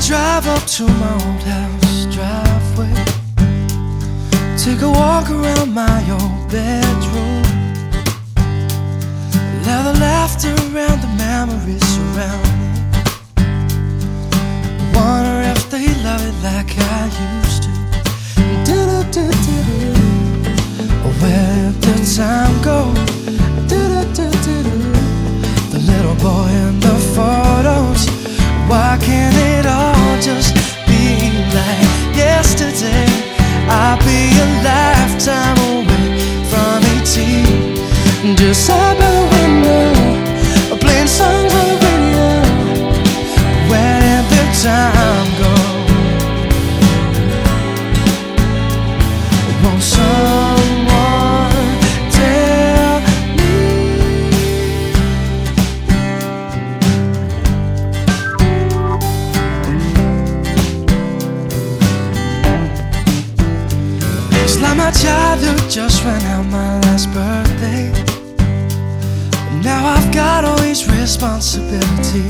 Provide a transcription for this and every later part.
drive up to my old house driveway, take a walk around my old bedroom, allow the laughter around the memories surround me. Wonder if they love it like I used to. Where did the time go? The little boy in the photos, why can't it all just be like yesterday? I'll be a lifetime away from 18, just sat by the window, playing songs on the radio. Where did the time go? Won't someone tell me? It's like my childhood just ran out my last birthday. Now I've got all these responsibilities.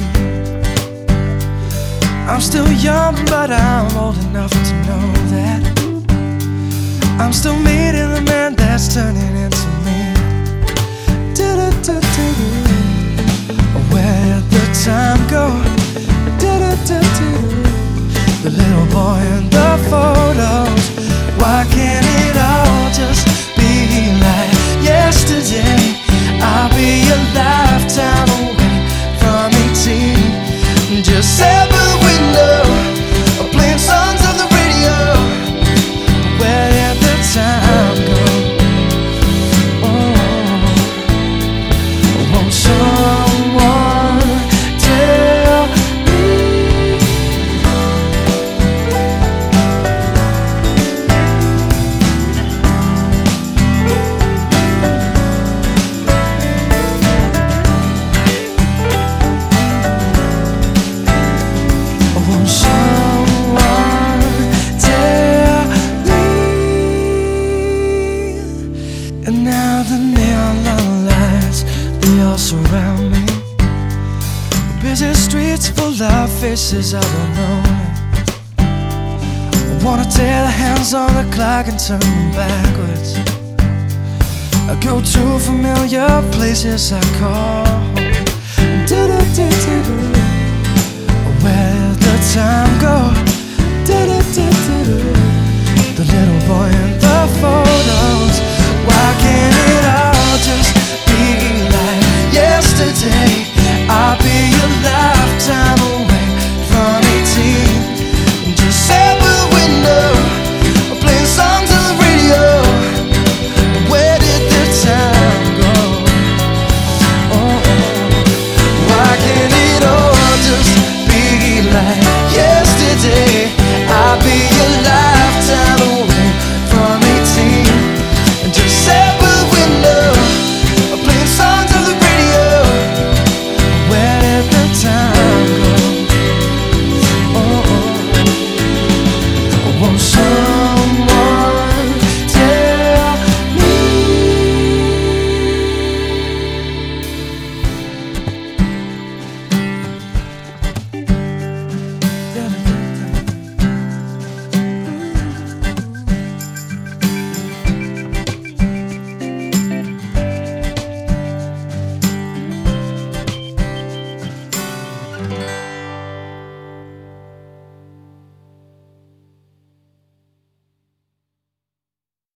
I'm still young, but I'm old enough to know that I'm still meeting the man that's turning into me. Where did the time go? The little boy in the photos, why can't it all just be like yesterday? I'll be a lifetime away from 18, just sat by the window, playing songs on the radio. Where did the time go? Oh, won't someone tell me? Won't someone tell me? And now the neon lights, they all surround me. Busy streets full of faces I don't know. I wanna tear the hands on the clock and turn them backwards. I go to familiar places I call home. Where did the time go?